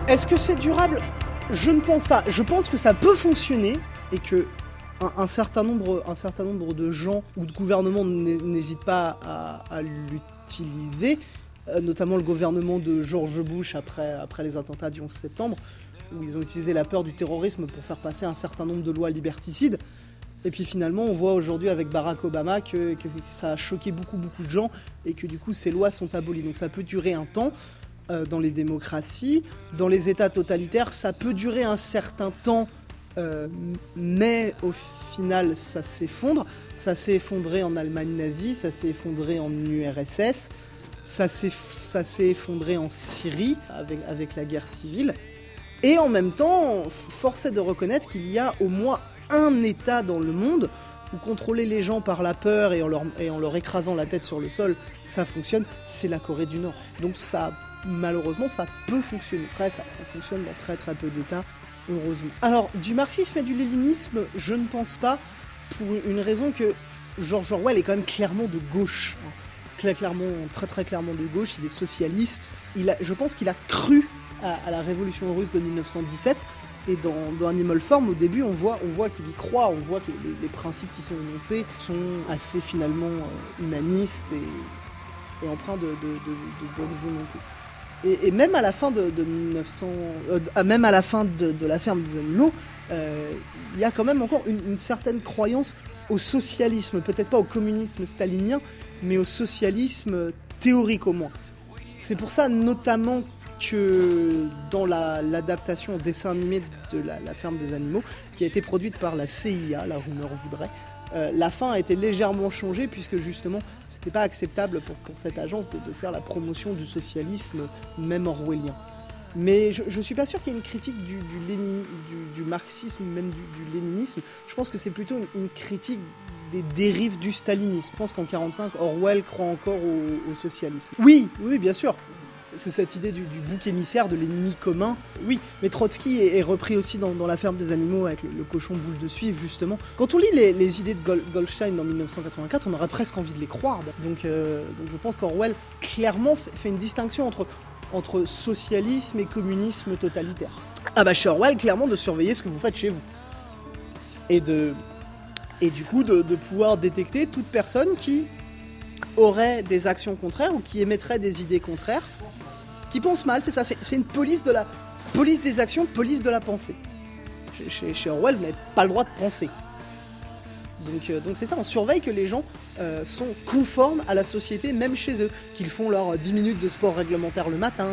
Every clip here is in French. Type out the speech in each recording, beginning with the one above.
Est-ce que c'est durable ? Je ne pense pas. Je pense que ça peut fonctionner et que un certain nombre de gens ou de gouvernements n'hésitent pas à l'utiliser, notamment le gouvernement de George Bush après les attentats du 11 septembre, où ils ont utilisé la peur du terrorisme pour faire passer un certain nombre de lois liberticides. Et puis finalement, on voit aujourd'hui avec Barack Obama que ça a choqué beaucoup de gens et que du coup, ces lois sont abolies. Donc ça peut durer un temps dans les démocraties. Dans les États totalitaires, ça peut durer un certain temps, mais au final, ça s'effondre. Ça s'est effondré en Allemagne nazie, ça s'est effondré en URSS, ça s'est effondré en Syrie avec la guerre civile. Et en même temps, force est de reconnaître qu'il y a au moins un État dans le monde où contrôler les gens par la peur et en leur écrasant la tête sur le sol, ça fonctionne, c'est la Corée du Nord. Donc ça, malheureusement, ça peut fonctionner. Après, ça fonctionne dans très très peu d'États, heureusement. Alors, du marxisme et du léninisme, je ne pense pas, pour une raison que George Orwell est quand même clairement de gauche. Très très clairement de gauche, il est socialiste. Je pense qu'il a cru à la révolution russe de 1917. Et dans Animal Farm, au début, on voit qu'il y croit, on voit que les principes qui sont énoncés sont assez finalement humanistes et empreints de bonne volonté. Et même à la fin même à la fin de la ferme des animaux, il y a quand même encore une certaine croyance au socialisme, peut-être pas au communisme stalinien, mais au socialisme théorique au moins. C'est pour ça notamment que dans l'adaptation au dessin animé de la ferme des animaux, qui a été produite par la CIA, la rumeur voudrait, la fin a été légèrement changée puisque justement c'était pas acceptable pour cette agence de faire la promotion du socialisme même orwellien. Mais je suis pas sûr qu'il y ait une critique du marxisme, même du léninisme. Je pense que c'est plutôt une critique des dérives du stalinisme. Je pense qu'en 1945, Orwell croit encore au socialisme. Oui, bien sûr. C'est cette idée du bouc émissaire, de l'ennemi commun. Oui, mais Trotsky est repris aussi dans la ferme des animaux avec le cochon boule de suif, justement. Quand on lit les idées de Goldstein en 1984, on aurait presque envie de les croire. Donc je pense qu'Orwell clairement fait une distinction entre socialisme et communisme totalitaire. Ah bah chez Orwell, clairement, de surveiller ce que vous faites chez vous. Et du coup, de pouvoir détecter toute personne qui aurait des actions contraires ou qui émettrait des idées contraires, qui pense mal, c'est ça, c'est une police des actions, police de la pensée. Chez Orwell, vous n'avez pas le droit de penser. Donc c'est ça, on surveille que les gens sont conformes à la société, même chez eux, qu'ils font leurs 10 minutes de sport réglementaire le matin,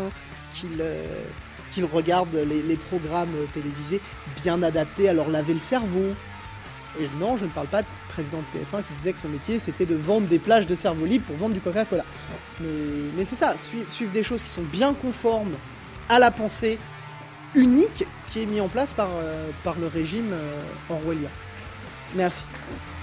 qu'ils regardent les programmes télévisés bien adaptés à leur laver le cerveau. Et non, je ne parle pas de président de TF1 qui disait que son métier c'était de vendre des plages de cerveau libre pour vendre du Coca-Cola. Mais c'est ça, suivre des choses qui sont bien conformes à la pensée unique qui est mise en place par le régime orwellien. Merci.